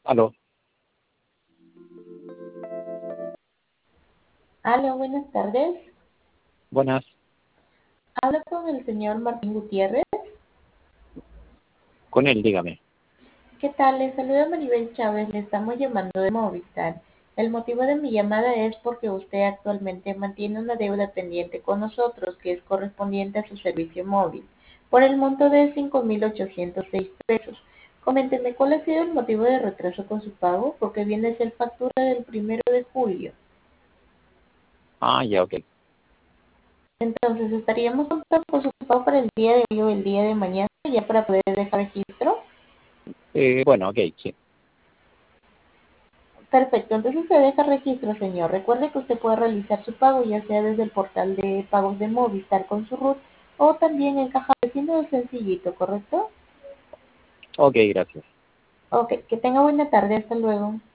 Aló, Aló, buenas tardes. buenas. Hablo con el señor Martín Gutiérrez. Con él, dígame. ¿Qué tal? Le saluda Maribel Chávez. Le estamos llamando de Movistar. El motivo de mi llamada es porque usted actualmente mantiene una deuda pendiente con nosotros que es correspondiente a su servicio móvil por el monto de 5.806 pesos. Coménteme cuál ha sido el motivo de retraso con su pago, porque viene a ser factura del 1 de julio. Ah, ya, ok. Entonces, estaríamos contando con su pago para el día de hoy o el día de mañana, ya para poder dejar registro. Bueno, ok, sí. Perfecto, entonces se deja registro, señor. Recuerde que usted puede realizar su pago ya sea desde el portal de pagos de Movistar con su RUT o también en caja vecino sencillito, ¿correcto? Ok, gracias. Ok, que tenga buena tarde, hasta luego.